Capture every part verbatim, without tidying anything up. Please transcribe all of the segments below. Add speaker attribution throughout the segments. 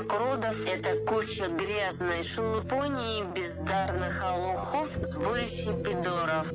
Speaker 1: бесплодных уродов — это куча грязной шелупони и бездарных олухов, сборище пидоров.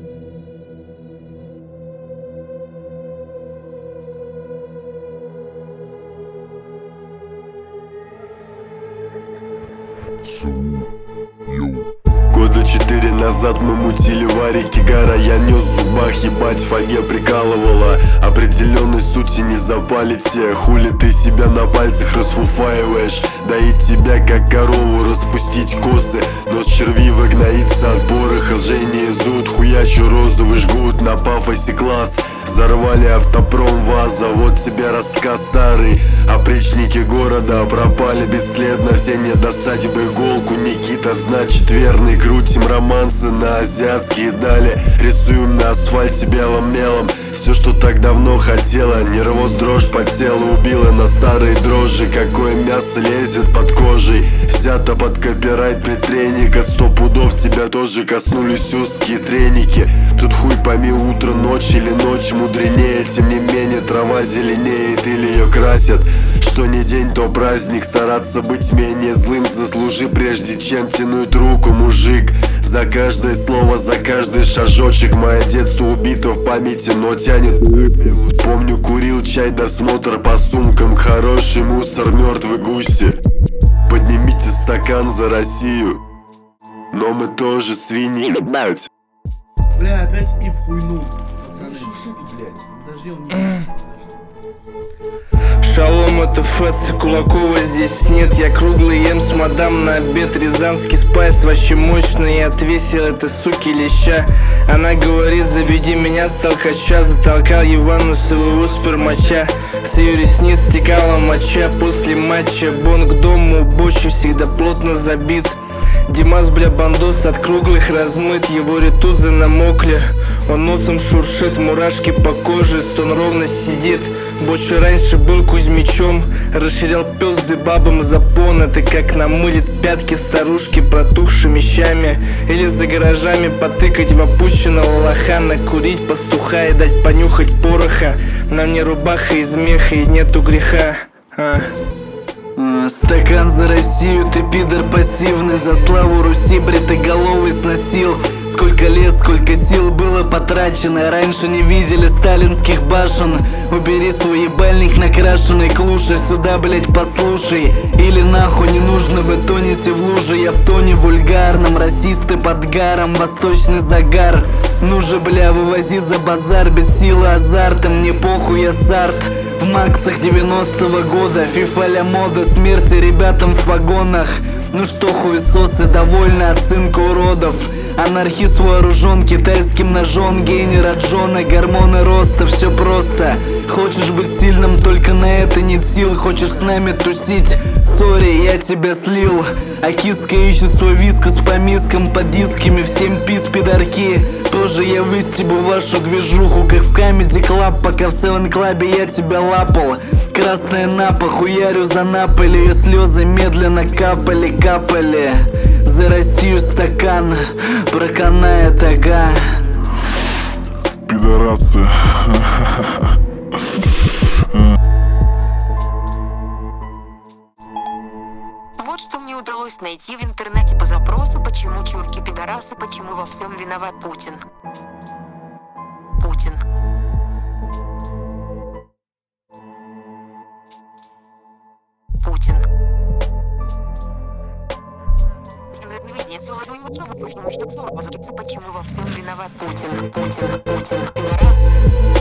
Speaker 2: Года четыре назад мы мутили варики, гора я нес в зубах, ебать, фольге прикалывала. Определенной сути не запали те, хули ты себя на пальцах расфуфаиваешь. Доить тебя как корову, распустить косы, нос червивок гноится от пороха, лжение зуд, хуячу розовый жгут на пафосе класс. Взорвали автопром ВАЗа, вот тебе рассказ старый. Опричники города пропали бесследно, все не достать бы иголку. Никита, значит верный, крутим романсы на азиатские дали. Рисуем на асфальте белым мелом все, что так давно хотела. Нервоз дрожь по телу убила на старые дрожжи. Какое мясо лезет под кожей, взято под копирайт предтреника. Сто пудов тебя тоже коснулись узкие треники. Тут хуй пойми, утро, ночь или ночь мудренее. Тем не менее трава зеленеет или ее красят. Что не день, то праздник. Стараться быть менее злым, заслужи прежде чем тянуть руку, мужик. За каждое слово, за каждый шажочек. Мое детство убито в памяти, но тянет. Помню, курил чай, досмотр по сумкам. Хороший мусор, мертвые гуси. Поднимите стакан за Россию, но мы тоже свиньи.
Speaker 3: Бля, опять и вхуйнул. Пацаны, блядь, подожди, он не видит.
Speaker 4: Шалом, это Фэца, Кулакова здесь нет. Я круглый ем с мадам на обед. Рязанский спайс вообще мощный. Я отвесил этой суки леща. Она говорит, заведи меня с толкача. Затолкал Ивану своего спермача. С ее ресниц стекала моча. После матча бон к дому, бочи всегда плотно забит. Димас, бля, бандос от круглых размыт. Его ритузы намокли, он носом шуршит, мурашки по коже, стон ровно сидит. Больше раньше был Кузьмичом, расширял пёзды бабам запон. Это как намылит пятки старушки протухшими щами. Или за гаражами потыкать в опущенного лоха. Накурить пастуха и дать понюхать пороха. На мне рубаха из меха и нету греха. а.
Speaker 5: Стакан за Россию, ты пидор пассивный. За славу Руси бритоголовый сносил. Сколько лет, сколько сил было потрачено. Раньше не видели сталинских башен. Убери свой ебальник накрашенный клуши. Сюда, блять, послушай. Или нахуй не нужно, вы тонете в луже. Я в тоне вульгарном, расисты под гаром. Восточный загар. Ну же, бля, вывози за базар. Без силы азарта, мне похуй, я сарт. В максах девяностого года, фифа ля мода, смерти ребятам в вагонах. Ну что, хуесосы, довольны оценка уродов. Анархист вооружен китайским ножом. Гейнер от Джона, гормоны роста, все просто. Хочешь быть сильным, только на это нет сил. Хочешь с нами тусить? Сори, я тебя слил. А киска ищет свой вискос по мискам, под дисками в семь пиц, пидорки. Тоже я выстебу вашу движуху, как в Comedy Club, пока в Seven Club я тебя лапал. Красная напа, хуярю за Наполи. Ее слезы медленно капали, капали. За Россию стакан, проканает ага.
Speaker 2: Пидорасы.
Speaker 6: Вот что мне удалось найти в интернете по запросу «Почему чурки пидорасы, почему во всем виноват Путин?» Путин. Путин. Почему во всем виноват Путин? Путин, Путин, пидорас.